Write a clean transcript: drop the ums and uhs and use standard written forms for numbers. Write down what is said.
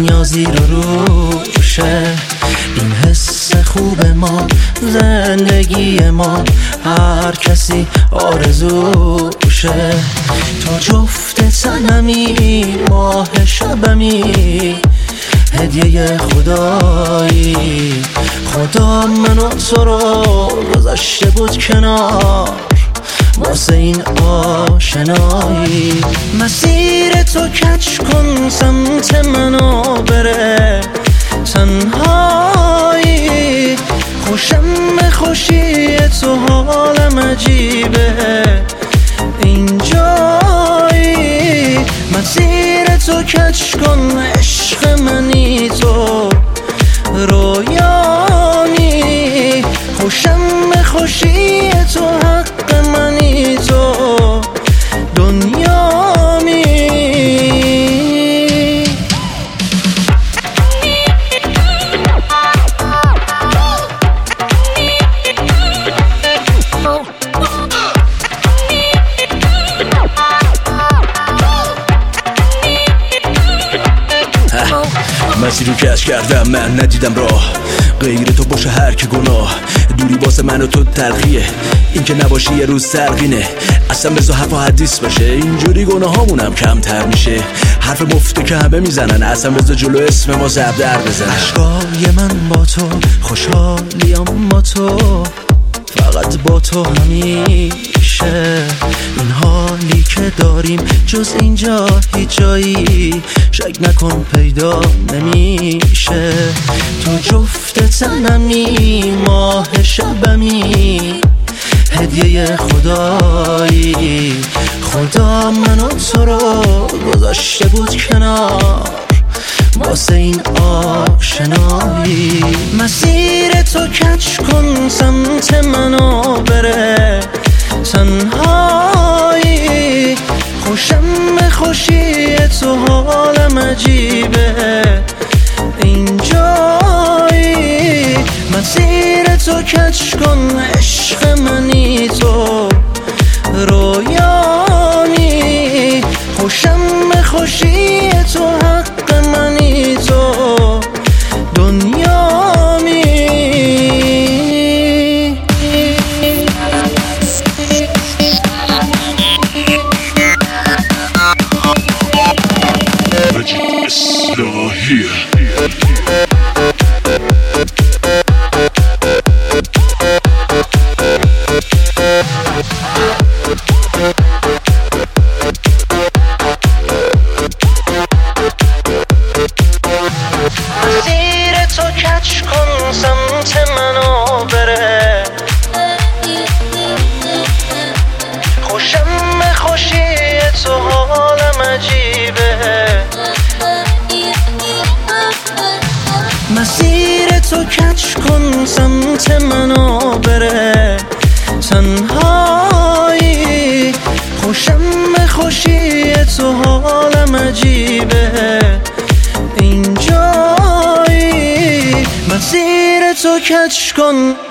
دنیا زیر و روشه. این حس خوب ما، زندگی ما، هر کسی آرزوشه. تو جفت تنمی، ماه شبمی، هدیه خدایی. خدا منو تو رو گذاشته بود کنار واسه این آشنایی. مسیر تو کج کن، سمت منو بره تنهایی. خوشم به خوشی تو، حالم عجیبه اینجایی. مسیر تو کج کن، عشق منی تو، رویانی. خوشم به خوشی تو، حق منی تو، دنیامی. مسیر رو کش کردم، من ندیدم راه غیر تو باشه هر که گناه. دوری واسه من و تو تلخیه، این که نباشی یه روز سرقینه. اصلا بذار حرف و حدیث باشه، اینجوری گناه هامونم کمتر میشه. حرف مفته که همه میزنن، اصلا بذار جلو اسم ما زب در بزن. عشقای من با تو، خوشحالیم با تو، فقط با تو همیشه. این حالی که داریم جز اینجا هیچ جایی شک نکن پیدا نمیشه. تو جفت تنمی، ماه شبمی، هدیه خدایی. خدا منو تو رو گذاشته بود کنار واسه این آشنایی. مسیر تو کج کن، سمت منو بره تنهایی. خوشم به خوشی تو، حالم عجیبه اینجایی. مسیر تو کج کن، عشق منی تو، رویانی. خوشم به خوشی تو، حق منی تو، دنیامی. مسیر تو کج کن، سمت منو بره. خوشم به خوشی تو، حالم عجیبه. مسیر تو کج کن، سمت منو بره تنهایی. خوشم به خوشی تو، حالم عجیبه اینجایی. مسیر تو کج کن.